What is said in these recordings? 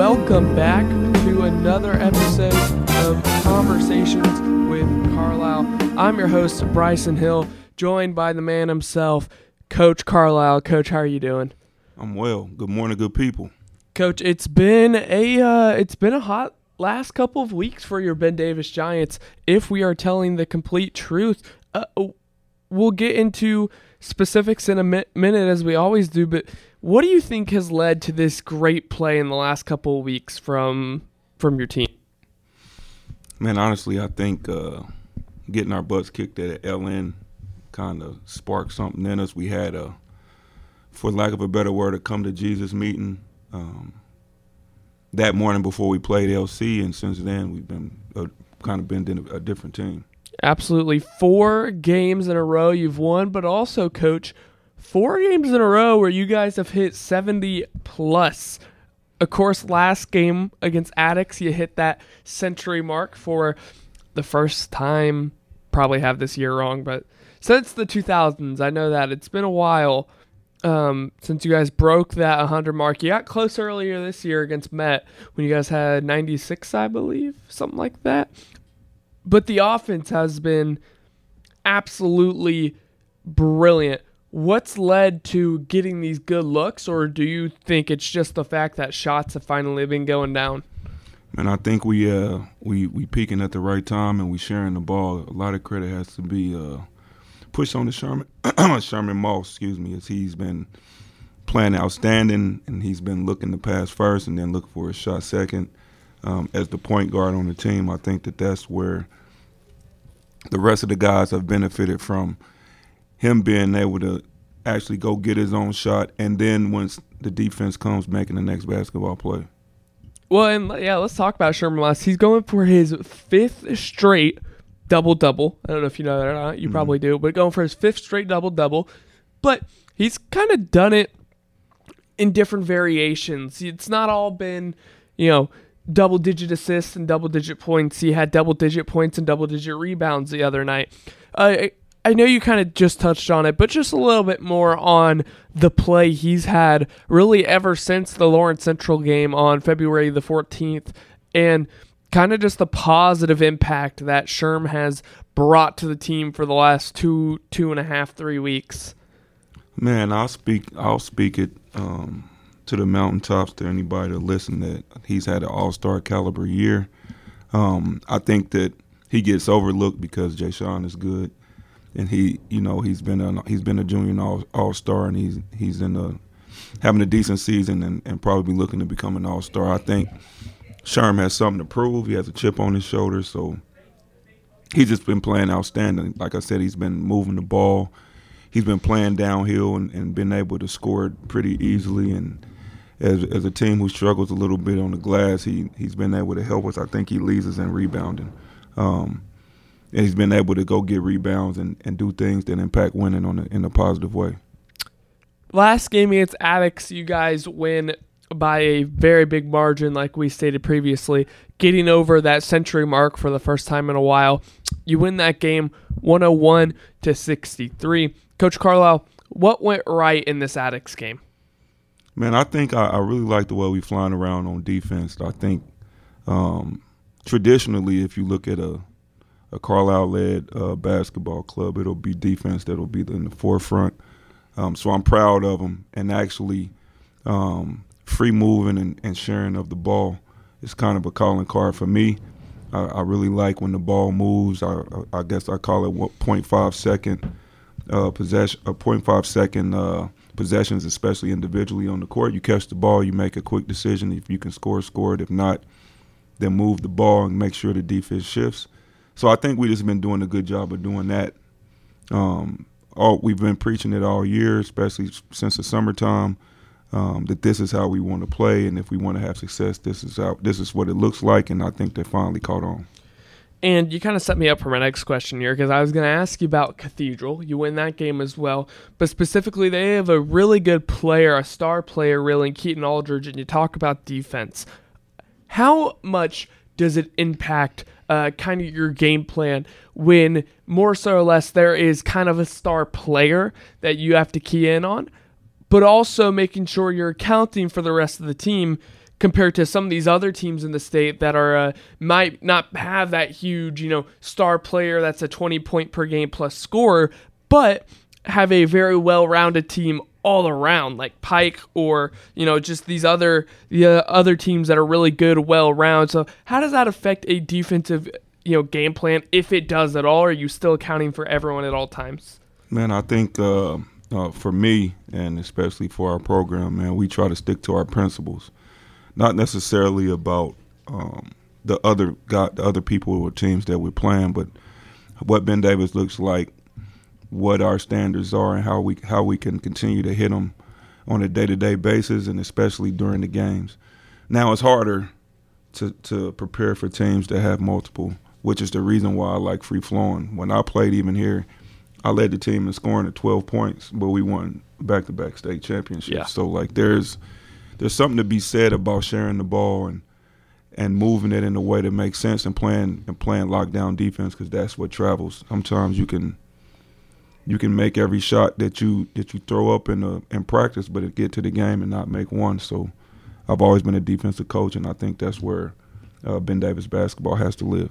welcome back to another episode of Conversations with Carlisle. I'm your host, Bryson Hill, joined by the man himself, Coach Carlisle. Coach, how are you doing? I'm well. Good morning, good people. Coach, it's been a hot last couple of weeks for your Ben Davis Giants. If we are telling the complete truth, we'll get into specifics in a minute as we always do, but what do you think has led to this great play in the last couple of weeks from your team? Man, honestly, I think getting our butts kicked at LN kind of sparked something in us. We had for lack of a better word, a come to Jesus meeting that morning before we played LC, and since then we've been been a different team. Absolutely. 4 games in a row you've won, but also, Coach, 4 games in a row where you guys have hit 70 plus. Of course, last game against Addicts, you hit that century mark for the first time. Probably have this year wrong, but since the 2000s, I know that it's been a while since you guys broke that 100 mark. You got close earlier this year against Met when you guys had 96, I believe, something like that. But the offense has been absolutely brilliant. What's led to getting these good looks, or do you think it's just the fact that shots have finally been going down? Man, I think we peaking at the right time and we sharing the ball. A lot of credit has to be pushed on the Sherman Moss, as he's been playing outstanding and he's been looking to pass first and then look for a shot second. As the point guard on the team, I think that's where the rest of the guys have benefited from him being able to actually go get his own shot, and then once the defense comes, making the next basketball play. Well, and yeah, let's talk about Sherman Moss. He's going for his 5th straight double-double. I don't know if you know that or not. You probably do, but going for his 5th straight double-double. But he's kind of done it in different variations. It's not all been, double-digit assists and double-digit points. He had double-digit points and double-digit rebounds the other night. I know you kind of just touched on it, but just a little bit more on the play he's had really ever since the Lawrence Central game on February the 14th, and kind of just the positive impact that Sherm has brought to the team for the last 2.5, 3 weeks. Man, I'll speak it to the mountaintops to anybody to listen that he's had an all-star caliber year. I think that he gets overlooked because Jay Sean is good, and he's been a junior all-star, and he's having a decent season and probably looking to become an all-star. I think Sherm has something to prove. He has a chip on his shoulder, so he's just been playing outstanding. Like I said, he's been moving the ball. He's been playing downhill and been able to score it pretty easily. And as a team who struggles a little bit on the glass, he's been able to help us. I think he leads us in rebounding. And he's been able to go get rebounds and do things that impact winning in a positive way. Last game against Addicts, you guys win by a very big margin, like we stated previously, getting over that century mark for the first time in a while. You win that game 101-63. Coach Carlisle, what went right in this Addicts game? Man, I think I really like the way we flying around on defense. I think traditionally, if you look at a Carlisle-led basketball club, it'll be defense that'll be in the forefront. So I'm proud of them, and actually free moving and sharing of the ball is kind of a calling card for me. I really like when the ball moves. I guess I call it 0.5 second possession, 0.5 second possessions, especially individually on the court. You catch the ball, you make a quick decision. If you can score it. If not, then move the ball and make sure the defense shifts. So I think we've just been doing a good job of doing that. We've been preaching it all year, especially since the summertime, that this is how we want to play, and if we want to have success, this is what it looks like, and I think they finally caught on. And you kind of set me up for my next question here, because I was going to ask you about Cathedral. You win that game as well, but specifically they have a really good player, a star player really, in Keaton Aldridge, and you talk about defense. How much does it impact kind of your game plan when more so or less there is kind of a star player that you have to key in on, but also making sure you're accounting for the rest of the team? compared to some of these other teams in the state that are might not have that huge, star player that's a 20-point per game plus scorer, but have a very well-rounded team all around, like Pike or just the other teams that are really good, well-rounded. So how does that affect a defensive game plan, if it does at all? Or are you still accounting for everyone at all times? Man, I think for me, and especially for our program, man, we try to stick to our principles. Not necessarily about the other people or teams that we're playing, but what Ben Davis looks like, what our standards are, and how we can continue to hit them on a day-to-day basis, and especially during the games. Now it's harder to prepare for teams that have multiple, which is the reason why I like free flowing. When I played even here, I led the team in scoring at 12 points, but we won back-to-back state championships. Yeah. So there's something to be said about sharing the ball and moving it in a way that makes sense and playing lockdown defense, because that's what travels. Sometimes you can make every shot that you throw up in practice, but it get to the game and not make one. So I've always been a defensive coach, and I think that's where Ben Davis basketball has to live.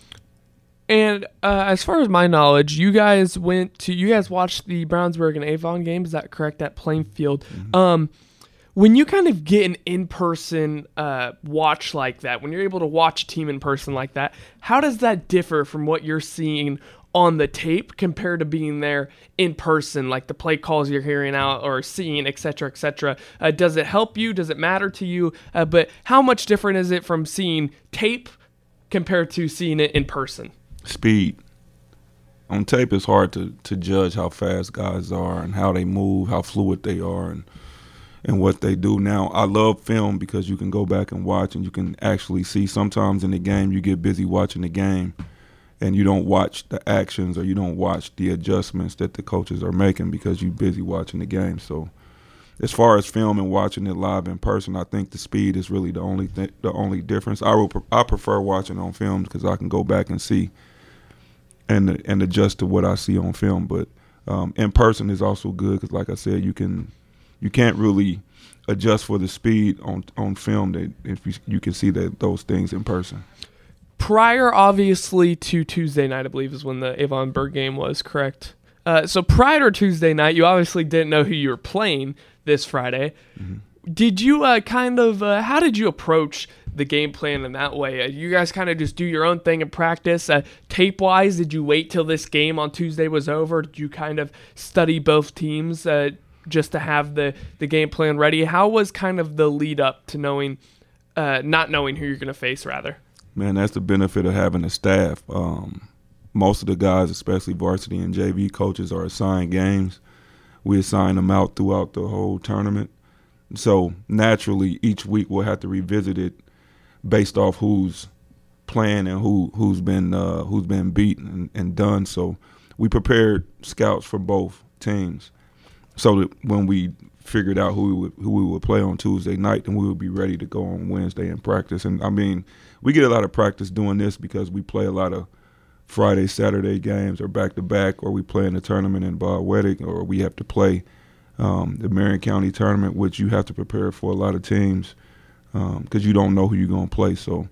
And as far as my knowledge, you guys watched the Brownsburg and Avon game. Is that correct? At Plainfield. Mm-hmm. When you kind of get an in-person watch like that, when you're able to watch a team in person like that, how does that differ from what you're seeing on the tape compared to being there in person, like the play calls you're hearing out or seeing, et cetera, et cetera? Does it help you? Does it matter to you? But how much different is it from seeing tape compared to seeing it in person? Speed. On tape, it's hard to judge how fast guys are and how they move, how fluid they are, and what they do. Now, I love film because you can go back and watch and you can actually see. Sometimes in the game, you get busy watching the game and you don't watch the actions or you don't watch the adjustments that the coaches are making because you're busy watching the game. So as far as film and watching it live in person, I think the speed is really the only difference. I prefer watching on film because I can go back and see and adjust to what I see on film. But in person is also good because, like I said, you can't really adjust for the speed on film that if you can see those things in person. Prior, obviously, to Tuesday night, I believe is when the Avon Berg game was, correct? So prior to Tuesday night, you obviously didn't know who you were playing this Friday. Mm-hmm. Did you how did you approach the game plan in that way? You guys kind of just do your own thing in practice? Tape-wise, did you wait till this game on Tuesday was over? Did you kind of study both teams just to have the game plan ready? How was kind of the lead up to not knowing who you're going to face, rather? Man, that's the benefit of having a staff. Most of the guys, especially varsity and JV coaches, are assigned games. We assign them out throughout the whole tournament. So naturally, each week we'll have to revisit it based off who's playing and who's been beaten and done. So we prepared scouts for both teams, so that when we figured out who we would play on Tuesday night, then we would be ready to go on Wednesday in practice. And I mean, we get a lot of practice doing this because we play a lot of Friday, Saturday games or back-to-back, or we play in the tournament in Baldwettig, or we have to play the Marion County tournament, which you have to prepare for a lot of teams because you don't know who you're going to play. So,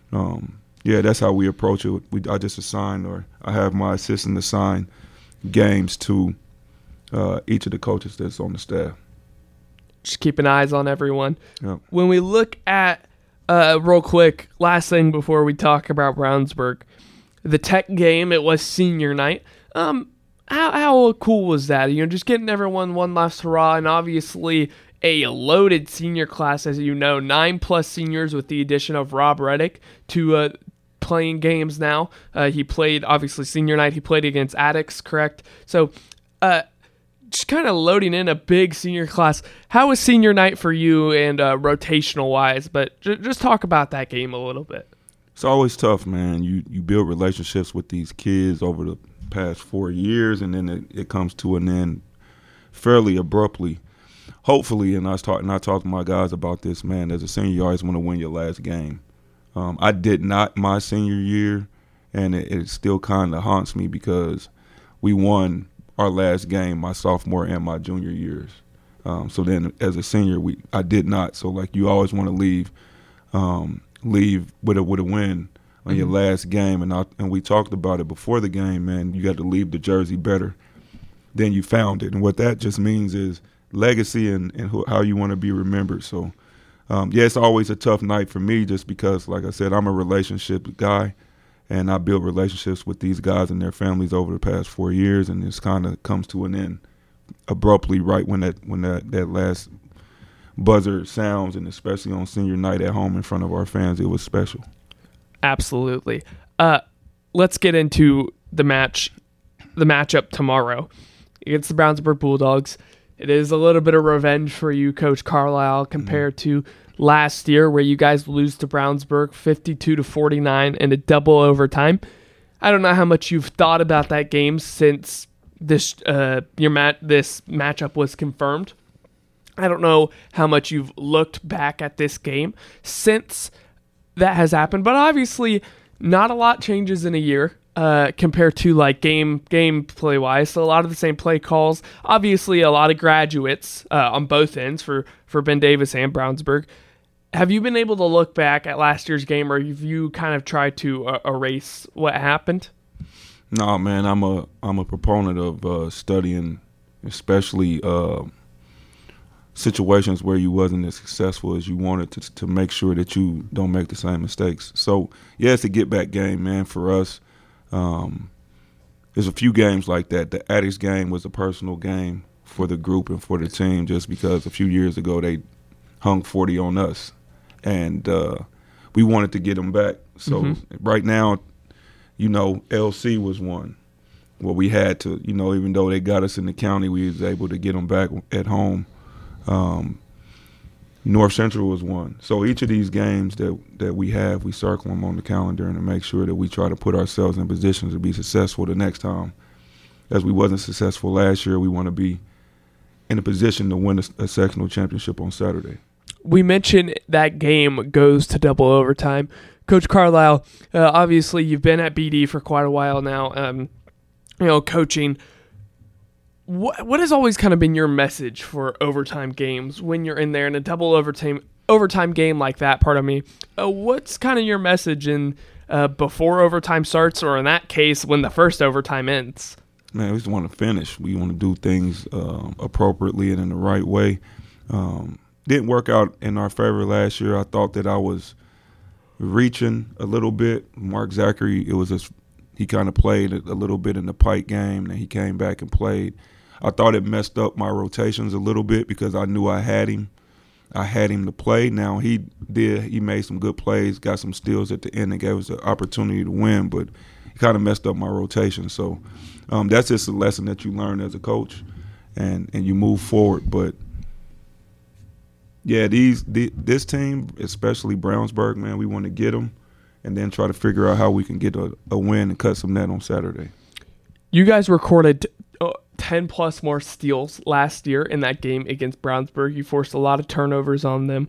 that's how we approach it. I just assign, or I have my assistant assign games to each of the coaches that's on the staff. Just keeping eyes on everyone. Yep. When we look at, real quick, last thing before we talk about Brownsburg, the Tech game, it was senior night. How cool was that? Just getting everyone one last hurrah, and obviously a loaded senior class, as you know, 9+ seniors with the addition of Rob Reddick to playing games now. He played, obviously, senior night. He played against Addicts, correct? So, just kind of loading in a big senior class. How was senior night for you and rotational-wise? But just talk about that game a little bit. It's always tough, man. You build relationships with these kids over the past 4 years, and then it comes to an end fairly abruptly. Hopefully, and I talk to my guys about this, man, as a senior, you always want to win your last game. I did not my senior year, and it still kind of haunts me because we won our last game my sophomore and my junior years. So then as a senior, I did not. So like you always want to leave with a win on your last game. And we talked about it before the game, man. You got to leave the jersey better than you found it. And what that just means is legacy and how you want to be remembered. So, it's always a tough night for me just because, like I said, I'm a relationship guy. And I built relationships with these guys and their families over the past 4 years, and this kind of comes to an end abruptly right when that last buzzer sounds, and especially on senior night at home in front of our fans, it was special. Absolutely. Let's get into the matchup tomorrow against the Brownsburg Bulldogs. It is a little bit of revenge for you, Coach Carlisle, compared to last year where you guys lose to Brownsburg 52-49 in a double overtime. I don't know how much you've thought about that game since this matchup was confirmed. I don't know how much you've looked back at this game since that has happened, but obviously not a lot changes in a year compared to like game play wise. So a lot of the same play calls. Obviously, a lot of graduates on both ends for Ben Davis and Brownsburg. Have you been able to look back at last year's game, or have you kind of tried to erase what happened? No, man. I'm a proponent of studying, especially situations where you wasn't as successful as you wanted to make sure that you don't make the same mistakes. So, yeah, it's a get-back game, man, for us. There's a few games like that. The Addicts game was a personal game for the group and for the team just because a few years ago they hung 40 on us. And we wanted to get them back. So right now, LC was one. Well, we had to, even though they got us in the county, we was able to get them back at home. North Central was one. So each of these games that we have, we circle them on the calendar and to make sure that we try to put ourselves in positions to be successful the next time. As we wasn't successful last year, we want to be in a position to win a sectional championship on Saturday. We mentioned that game goes to double overtime. Coach Carlisle, obviously you've been at BD for quite a while now, coaching. What has always kind of been your message for overtime games when you're in there in a double overtime game like that? Pardon me. What's kind of your message in before overtime starts, or in that case when the first overtime ends? Man, we just want to finish. We want to do things appropriately and in the right way. Didn't work out in our favor last year. I thought that I was reaching a little bit. Mark Zachary, he kind of played a little bit in the Pike game, and he came back and played. I thought it messed up my rotations a little bit because I knew I had him. I had him to play. Now he did. He made some good plays, got some steals at the end and gave us an opportunity to win, but he kind of messed up my rotation. So that's just a lesson that you learn as a coach, and you move forward. But yeah, this team, especially Brownsburg, man, we want to get them and then try to figure out how we can get a win and cut some net on Saturday. You guys recorded 10-plus more steals last year in that game against Brownsburg. You forced a lot of turnovers on them.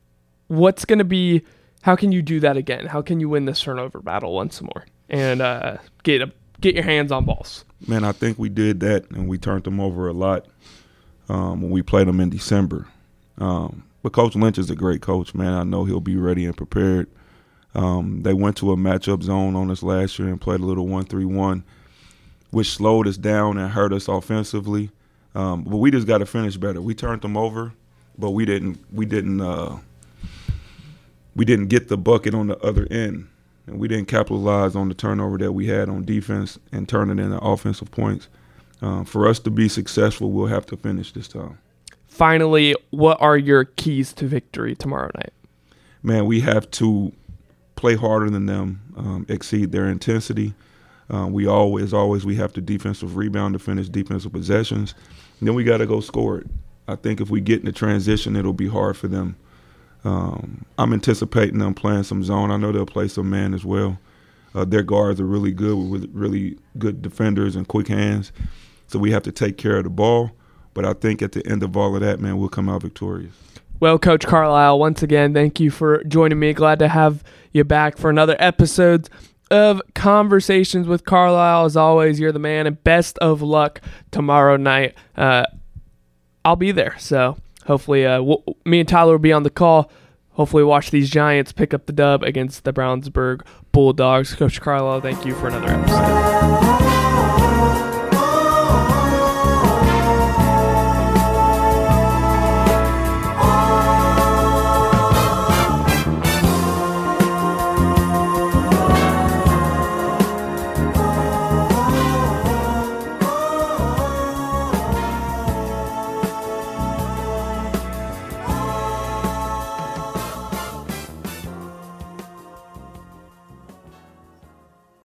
How can you do that again? How can you win this turnover battle once more and get your hands on balls? Man, I think we did that, and we turned them over a lot when we played them in December. But Coach Lynch is a great coach, man. I know he'll be ready and prepared. They went to a matchup zone on us last year and played a little 1-3-1, which slowed us down and hurt us offensively. But we just got to finish better. We turned them over, but we didn't get the bucket on the other end, and we didn't capitalize on the turnover that we had on defense and turn it into offensive points. For us to be successful, we'll have to finish this time. Finally, what are your keys to victory tomorrow night? Man, we have to play harder than them, exceed their intensity. We have to defensive rebound to finish defensive possessions. And then we got to go score it. I think if we get in the transition, it'll be hard for them. I'm anticipating them playing some zone. I know they'll play some man as well. Their guards are really good with really good defenders and quick hands. So we have to take care of the ball. But I think at the end of all of that, man, we'll come out victorious. Well, Coach Carlisle, once again, thank you for joining me. Glad to have you back for another episode of Conversations with Carlisle. As always, you're the man, and best of luck tomorrow night I'll be there. So hopefully me and Tyler will be on the call. Hopefully watch these Giants pick up the dub against the Brownsburg Bulldogs. Coach Carlisle, thank you for another episode.